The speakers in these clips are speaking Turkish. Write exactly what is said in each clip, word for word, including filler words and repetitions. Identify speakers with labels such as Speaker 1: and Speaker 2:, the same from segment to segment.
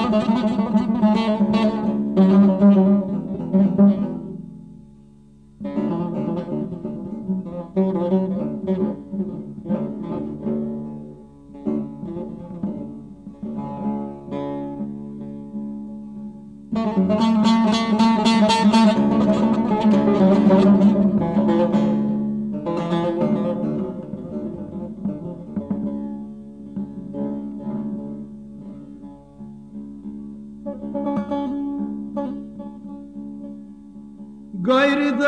Speaker 1: Gayrı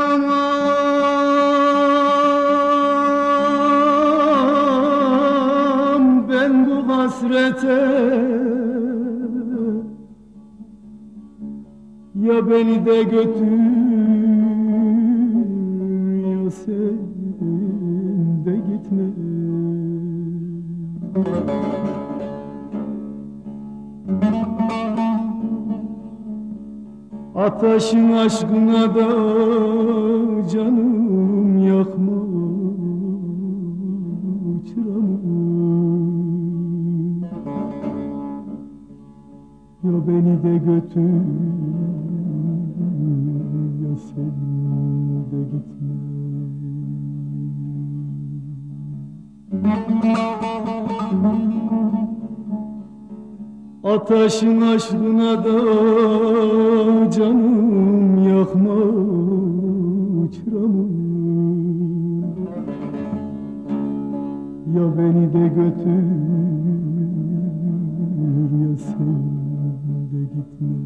Speaker 1: dayanamam ben bu hasrete, ya beni de götür ya sen de gitme. Ataşın aşkına da canım yakma çıramı, ya beni de götür ya sen de gitme. Ataşın aşkına da canım yakma çıramı, ya beni de götür ya sen de gitme.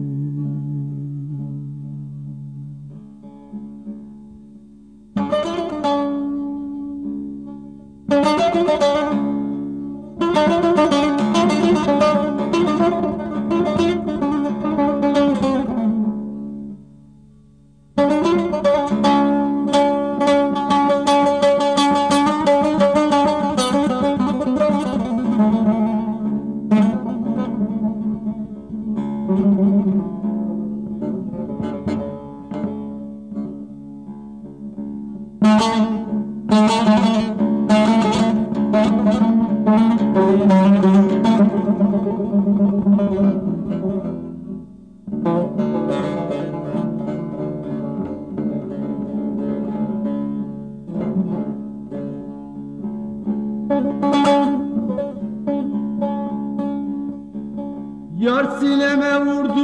Speaker 1: Yar sineme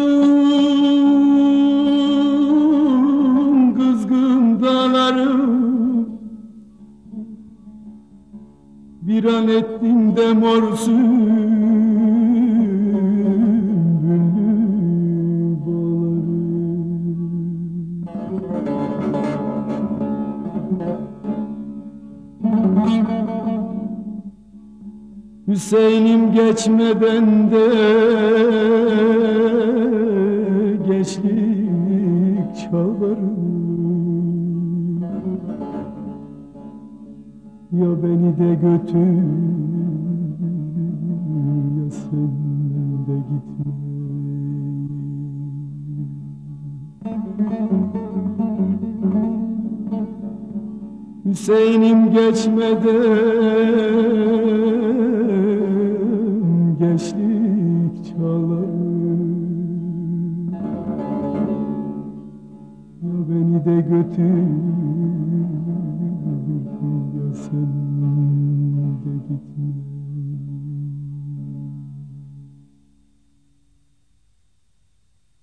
Speaker 1: vurdun kızgın dağları, bir an ettim de mor sümbüllü bağları. Hüseyin'im geçmeden de gençlik çağları, ya beni de götür ya sen de gitme. Hüseyin'im geçmeden gençlik çağları, ya beni de götür ya sen